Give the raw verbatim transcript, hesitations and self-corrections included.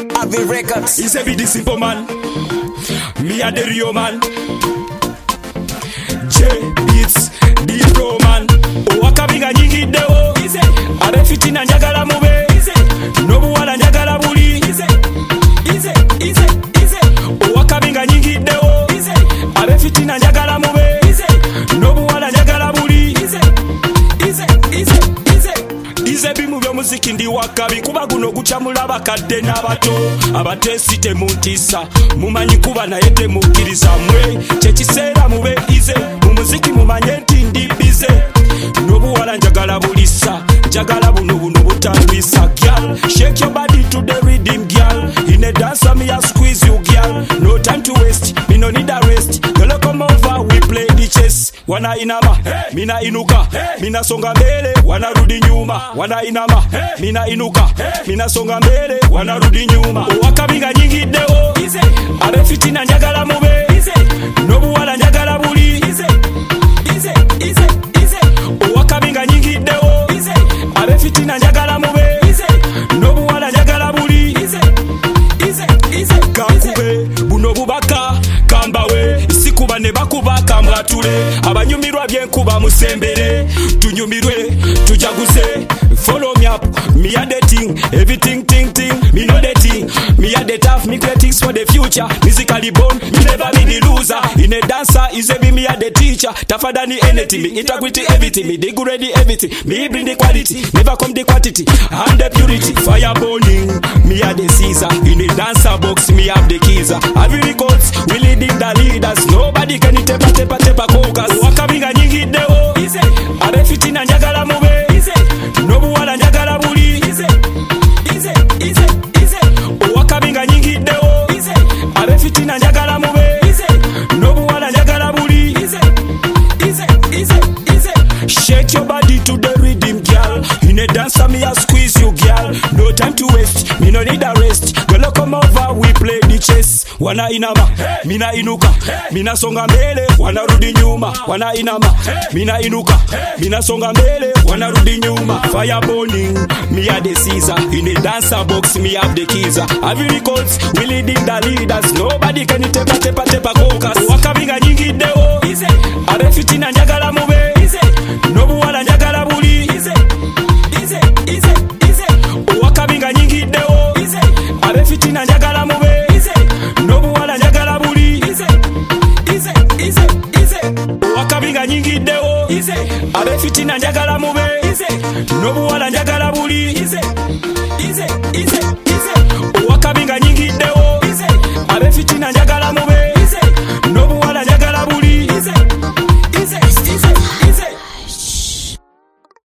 Avi Records. He's a bit the simple man. Me a the real man. J Beats, the pro man. Owakabiga nyingi deo. Abe fitina njagala mube. Nobu wala njagala buli. Owakabiga nyingi deo. Abe fitina njagala mube. Nobu wala njagala buli. Ize bimu by'omuziki ndi wakabi kuba guno gucamula abakadde n'abato abatesi temuntisa mumanyi kuba naye temukkiriza mwe kyekiseera mube ize mu muziki mumanye nti ndi bize n'obuwala njagala bulisa njagala buno buno butambisa gyal shake your body to the rhythm gyal in a dance me a squeeze you gyal no time to waste me no need a rest girl come over we play the chess wana inama hey. Mina inuka hey. Mina songa mbele wanarudi nyuma wana inama hey. Mina inuka hey. Mina songa mbele wanarudi nyuma owakabiga nyingi deo abe fitina njagala mube nobu wala njagala buli owakabiga nyingi deo abe fitina njagala mube nobu wala njagala buli kankube buno bubaka kambawe isikuba ne bakuba kambwatule abanyumirwa byenkuba musembere tunyumirwe tujaguze follow me up me a the thing everything ting ting me know the thing me a the tough me critics for the future musically born me never be the loser in a dancer is a be me a the teacher tougher than anything me integrity everything me dig ready everything me bring the quality never come the quantity and the purity fire burning me a the Caesar in a dancer box me have the keys have records we leading the leaders nobody can tepa tepa tepa kokas wakabiga nyingi deo abe fitina njagala mube nobu wala njagala buli owakabiga nyingi deo abe fitina njagala mube nobu wala njagala buli shake your body to the rhythm girl in a dance me a squeeze you girl no time to waste me no need a rest girl come over we play the chess wana inama hey. Mina inuka hey. Mina songa mbele wanarudi nyuma wana inama hey. Mina inuka hey. Mina songa mbele wanarudi nyuma fire burning me a the Caesar in a dancer box me have the keys have records we leading the leaders nobody can tepa tepa tepa kokas wakabiga nyingi deo abe fitina njagala mube nobu wala